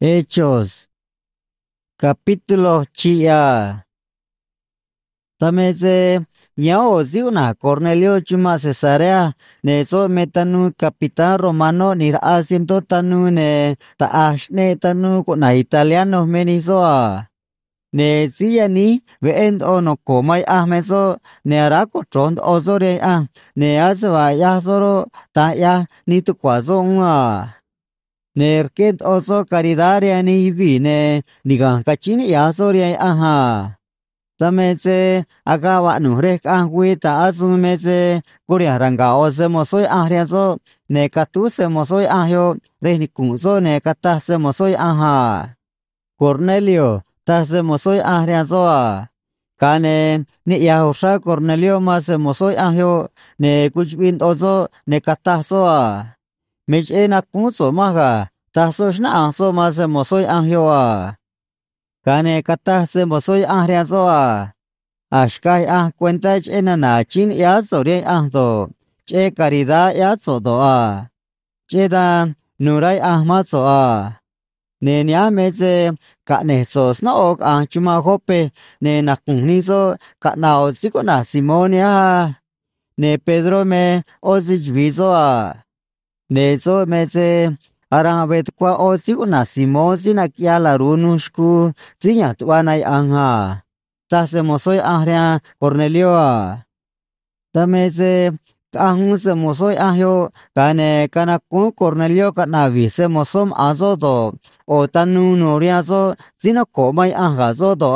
Hechos, capítulo chia. Tameze ñao ziuna Cornelio chuma Cesarea nezo metanu capitán romano ni asiento tanu ne taashne tanu na italiano menizoa. Ne ziyani veen ono komay ahmezo ne arako trond ozore ne azwa yazoro ta ya ni tukwazo Nerket oso caridaria ni vine nigan kachini yasoria Tameze agawa nurek wita azumeze kuria ranga ose mosoi ahriazo ne katuse mosoi ahyo rehni kunzo ne katase mosoi Cornelio tase mosoi ahriazo Kane ni yahusha Cornelio mase mosoi ahyo ne kuchbin ozo ne katasoa. Mich ena kunso maga tasos na anso mase mosoi ahyoa. Kane katase mosoi ahriazoa. Ashkai cuenta ena na chin yazo re ahdo. Che caridad yazo doa. Che da nurai ahmazoa. Ne niameze kane sos na ok chuma hope ne nakunizo kanao siko na Simonia. Ne Pedro me ozijvizoa. Nezo meze arabet kwa osi na Simon sina kia la runushku zinya tuanay Tase mosoi ahria Cornelio. Tameze kahun se mosoi ahyo kane kanakun Cornelio kanavi se mosom azodo o tanu noriazo zina komay zodo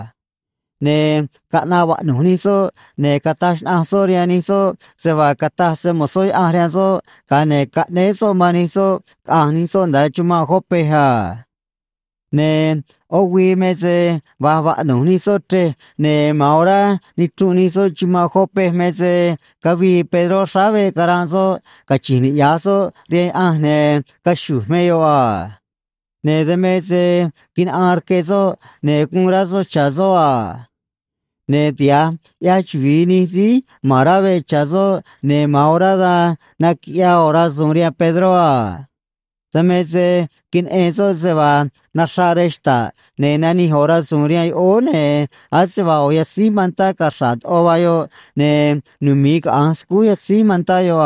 Ne kanawa nuniso ne katash ahsorianiso se va katase mosoi ahriazo kane kaneso maniso ahniso nda chuma hopeha ne owi meze va nuniso tre ne maora ni tuniso chuma hope meze kavi Pedro sabe karanzo kachini yaso re ahne kashu meyo Ne demeze kin arkezo ne kunrazo chazoa. Ne tia ya chvini si marave chazo ne maorada na kia ora zumria Pedroa. Tameze kin eso se va na sharesta ne nani hora zumria o ne aseva oya si manta kashat ovayo ne numik ansku ya si manta yo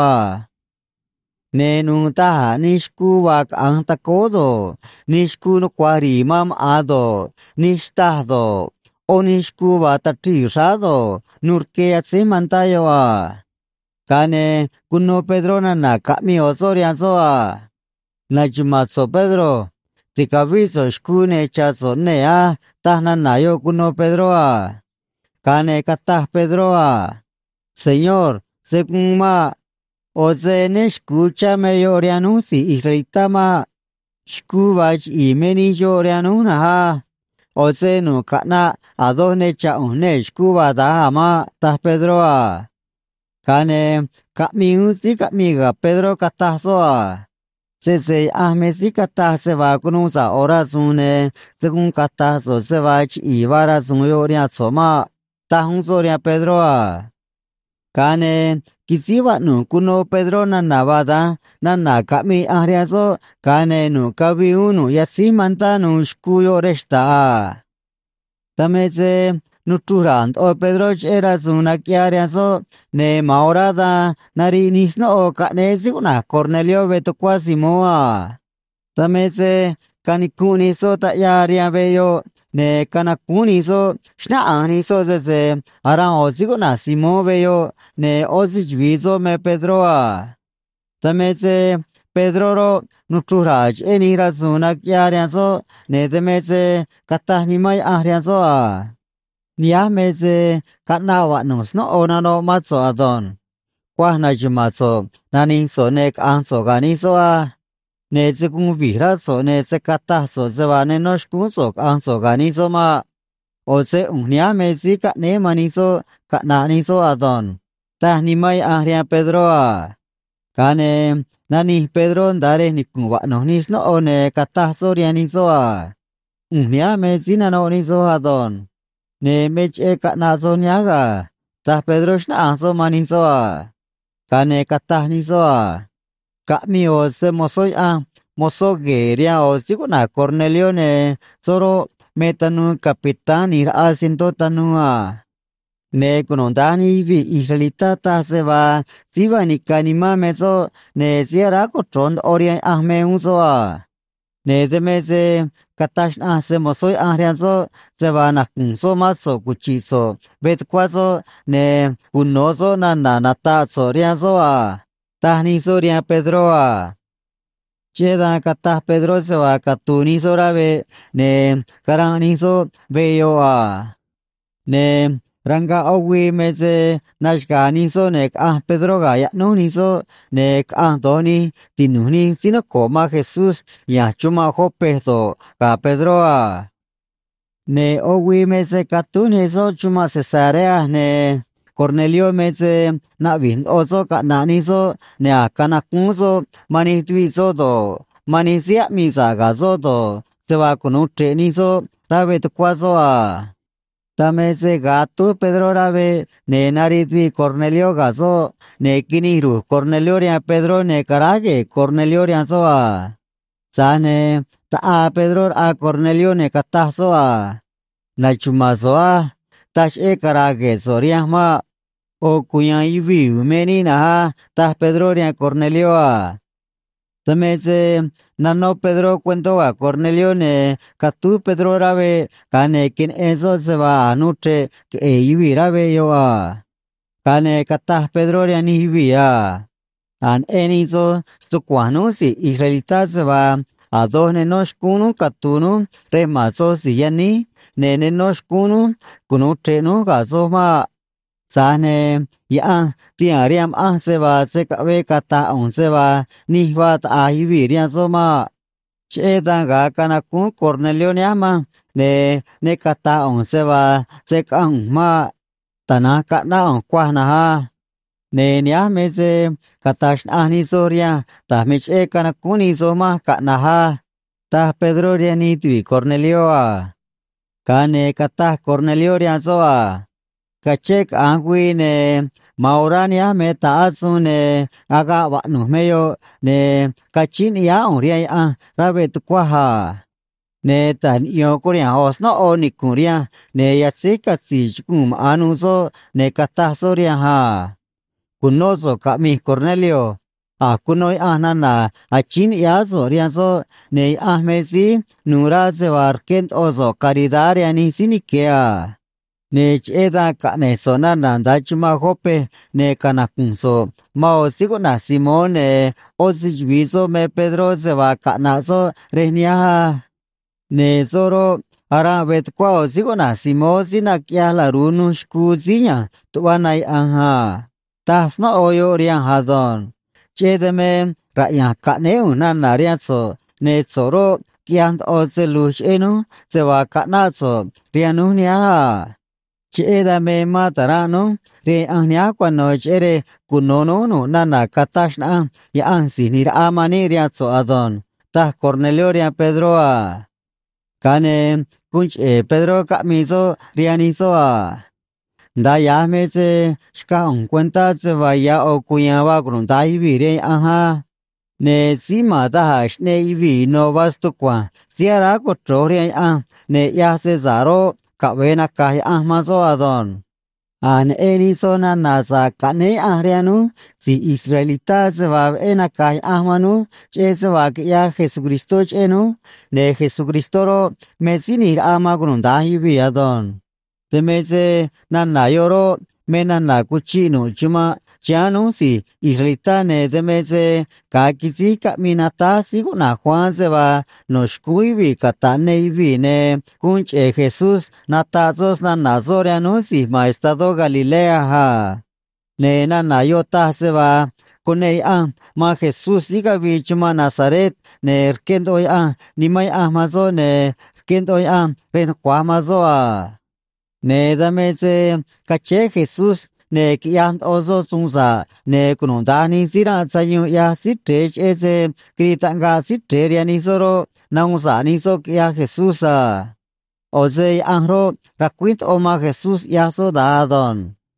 Ne nunta nishku wak antakodo nishku no kwari mam ado nishtado onishku batatisado nurke atse mantayo Kane kuno Pedrona na kami osoriazoa Najumatso Pedro tikavizo shkune chazo nea tahna nayo kuno Pedroa Kane katah Pedroa Señor según ma Oze ne escúchame yorianusi israelitama shkubach imeni yorianuna Oze no kana adone chaune shkuba da ama ta Pedroa Kane kamiusi kamiga Pedro katazoa Sese ahmesi katase va kunusa orazune según katazo se vach ibara sun yoriatsoma tahun soria Pedroa Kane kisiwa nu kuno Pedro na navada na kami ahriazo kane nu kavi unu yasi manta nu shkuyo resta Tameze nu turant o Pedro era zuna kiariazo ne maorada nari nisno o kane zuna Cornelio vetokwa simoa Tameze kanikuni so ta yaria veyo ne kanakuni so shnaani so zeze aran ozigo na Simon veyo ne ozijvizo me Pedroa Tameze Pedro ro nuturaj eni razuna kiariazo ne demeze katahnimay ahriazo Niameze kanawa nos no onano matzo adon Kwahna jumatzo nanin so nek anso ganizo Ne zekun virazo ne zekatazo zevane noshkunzo anso ganizo ma Oze uniamezi ka ne manizo ka nanizo adon Tahnimay ahria Pedroa Kane nani Pedro ndare nikunwa no nisno one katazo rianizoa Uniamezi nano nizo adon Ne meche ka nazo nyaga Ta Pedro shna anso manizoa Kane katahnizoa Kami o se mosoi mozo geria o siguna Cornelio ne soro metanu capitán ir asiento tanua. Ne kunondani vi Israelita ta se va siva ni kanima meso ne siara kotron orien ahme uso a. Ne demese katash se mosoi ahrianzo se va na kunso maso kuchiso bet kwazo ne kunoso na nata so rianzo a. Tahni so rian Pedro a. Cheda katah Pedro se va katuni so rabe ne karani so veyo a. Ne ranga owi meze nashka niso nek Pedro gaya no niso nek doni tinuni sino koma Jesús ya chuma jopezo ka Pedro a. Ne owi meze katuni so chuma Cesarea ne Cornelio meze na vin oso ka na niso ne akana kunso mani twiso do mani sia misa gazo do se va con un niso rabe tu kwazo a. Tamese gato Pedro rabe ne naritvi Cornelio gazo ne kiniru Cornelio ria Pedro ne karage Cornelio ria soa. Sane ta Pedro a Cornelio ne katazo a. Na chumazoa tash e karage soria ma o kuyan ivi umeni na ta Pedro ria Cornelio a. Tamese nano Pedro cuento a Cornelio ne katu Pedro rabe kane kin eso se va anutre que ibi rabe yo a kane kata Pedro ya ni ibi a an enizo stukwano si Israelita se va a dos nenos kunu katunu remazo si yani ne nenos kunu kunu treno gazo ma Sane ya tiariam se va se cabe kata on se va ni va ta rian soma che ga kana kun Cornelio ne ama ne kata on se va se kan ma tana kana on kwa na ha ne nya me se kata ani soria ta me che kana kuni soma kana ha ta Pedro ria ni tu Cornelio a kane kata Cornelio ria so a Kachek angui ne maurania me taazu ne aga wa no meyo ne kachin ya oria a rabe tu kwaha ne tan yo koria os no oni kuria ne yatsika si kum anuso ne kata soria ha kunozo kami Cornelio a kunoi anana a chin ya soria so ne ahmesi nura se warkent ozo karidaria ni sinikea ne cheda ka ne sona nanda chuma hope ne kana kunso mao sigo na Simón ne osijviso me Pedro se va kana so renia ne soro ara vet kwa sigo na Simón sina kya la runu shkuzinya tuanai anga tas no oyo rian hadon chedeme ra ya ka ne una naria so ne soro kian o se luch enu se va kana so rianu nia Cheda me matarano, re anya cuando chere kunono no nana katashna ya ansi ni amani riazo adon. Ta Cornelio ria Pedro a. Kane kunch Pedro kamizo rianizo a. Da ya me se shka un cuenta se vaya o kuyaba grunta y vire aha. Ne sima da ne ivi no vasto kwa. Siara kotroria a ne ya se zaro. Kawena kai ahmazo adon. An erizona nasa kane ahrianu, si Israelita se va ena kai ahmanu, che se va ya Jesucristo chenu, ne Jesucristoro mesinir amagrundahi viadon. Temese nanayoro menana kuchino chuma chianu si Israelita ne temese kakisi kaminata siguna Juan se va noshkuivi katane vine kunche Jesús natazos na nazorianu si maestado Galilea ha ne nanayota se va kunei ma Jesús siga vichuma Nazaret ne erkendoy nimay ahmazo ne erkendoy ren kwamazo ne damese kache Jesús ne kian ozo sunza ne kunondani sira sayu ya sitrech ese kritanga sitreria ni soro nausa ni so ya Jesús oze ahro rakwit oma Jesús ya so dadon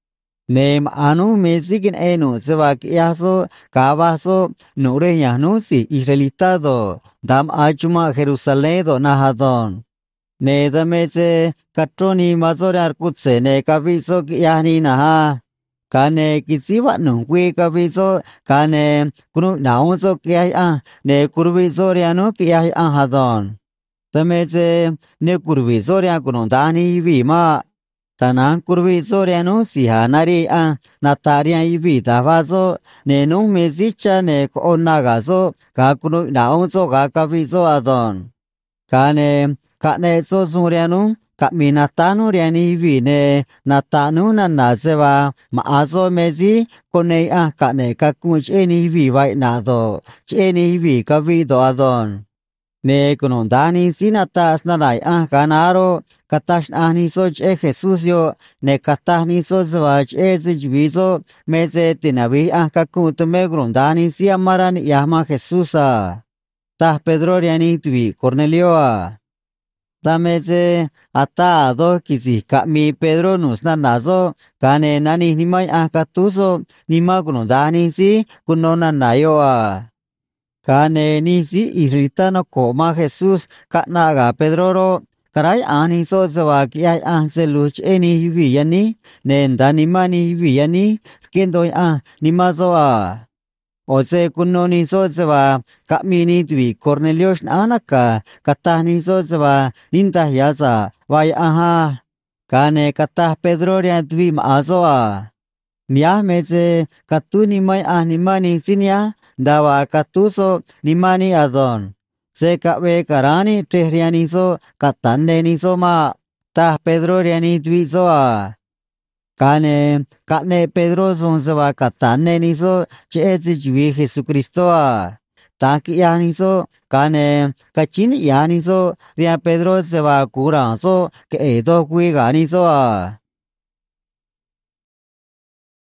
Nem anu mesikin enu sebak yaso kabaso nureña nusi israelitado dam achuma Jerusalén do nahadon. Ne dameze katroni mazorar kutse ne kaviso yani naha. Kane kisiwa nungwi kaviso kane kunu naunso kiyay ne kurviso riano kiyay hadon. Dameze ne kurviso rian kunundani vima. Tanan kurviso riano sihanari natarian ivi davaso ne nung mesicha ne konagaso kakunu naunso kakaviso adon. Kane kane so surianu kaminatanu riani vine natanu na naseva maaso mezi kone kane kakuch eni vi vai nado cheni vi kavido adon. Ne kunondani sinatas nanay kanaro katash ani so che Jesus yo ne katani so zwach ezijviso meze tinavi kakutume grundani si amaran yahma Jesusa. Tah Pedro riani tui Cornelioa. Dameze atado kisi kami Pedro nus nanazo kane nani nimay katuso nima kunondani si kunona nayoa. Kane nisi isritano koma Jesus kanaga Pedro ro karay ani so zawaki ay seluch eni viyani nendani mani viyani kendoy nimazoa. Ose kunoni sozva kamini tvi Cornelius anaka katani sozva ninta yaza vai kane katah Pedro ria tvi maazoa nia meze katuni mai animani sinia dawa katuso nimani adon se kawe karani tehriani so katandeni so ma tah Pedro riani tvi soa. Kane Pedro sonzava katane niso cheezi jui Jesucristoa. Taki yaniso kane kachini yaniso ria Pedro se va curanzo que edo cuiganisoa.